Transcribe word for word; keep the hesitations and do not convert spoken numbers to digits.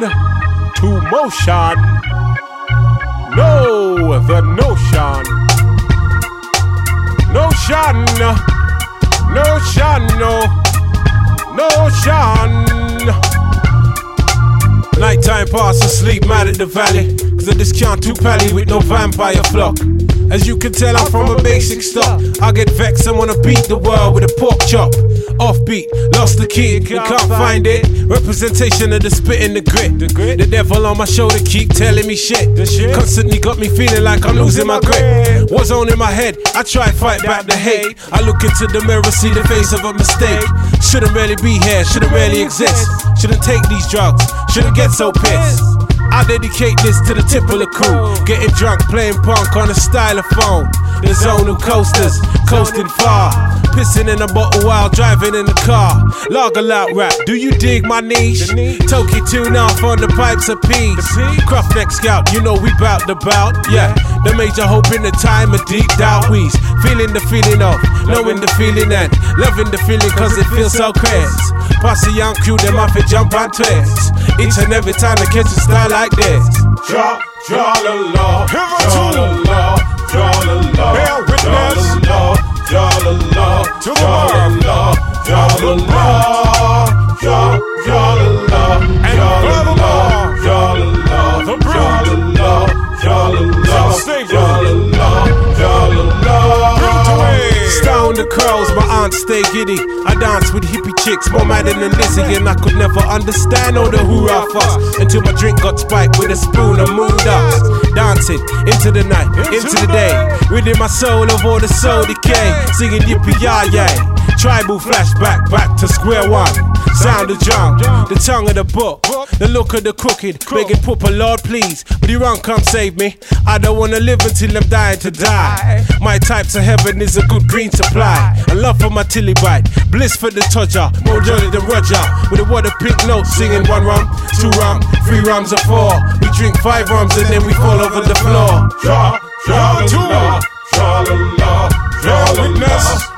to motion. Know the notion. Notion. Notion. No. Notion. Nighttime pass asleep, mad at the valley, cause I just can't too pally with no vampire flock. As you can tell, I'm from a basic stock. I get vexed and wanna beat the world with a pork chop. Offbeat, lost the key and can't find it. Representation of the spit and the grit. The grit, the devil on my shoulder keep telling me shit. The shit constantly got me feeling like I'm losing my grip. What's on in my head? I try fight back the hate. I look into the mirror, see the face of a mistake. Shouldn't really be here, shouldn't really exist. Shouldn't take these drugs, shouldn't get so pissed. I dedicate this to the tip of the crew. Getting drunk, playing punk on a stylophone. The zone of coasters, coasting far. Pissing in a bottle while driving in the car. Lager loud rap, do you dig my niche? Toki tune off on the pipes of peace. Cruff neck scout, you know we bout the bout. Yeah, the major hope in the time of deep doubt. We's feeling the feeling of, knowing the feeling and loving the feeling cause it feels so crazy. Pass a young crew, them off and jump on twist. Each and every time I catch a style like this. Draw, draw the law, draw the law, draw the law, bear witness, draw the law, to the draw the law, draw the law, draw, draw the law, and draw the law, draw the law, the draw the law, draw the law, draw the law, draw the law. Stone the curls, my aunt stay giddy. I dance with hippie chicks, more mad than Lizzie, and I could never understand all the hoorah fuss until my drink got spiked with a spoon of moon dust. Dancing into the night, into the day, within my soul of all the soul decay, singing yippee yah yay. Tribal flashback, back to square one. Sound of drum, the tongue of the book, the look of the crooked, begging Papa, Lord please, but you run, come save me. I don't wanna live until I'm dying to die. My types of heaven is a good green supply. And love for my tilly bite, bliss for the todger, more jolly than Roger. With a water pink note, singing one rum, two rum, three rums or four. We drink five rums and then we fall over the floor. Draw, draw the law, draw the law, draw the law.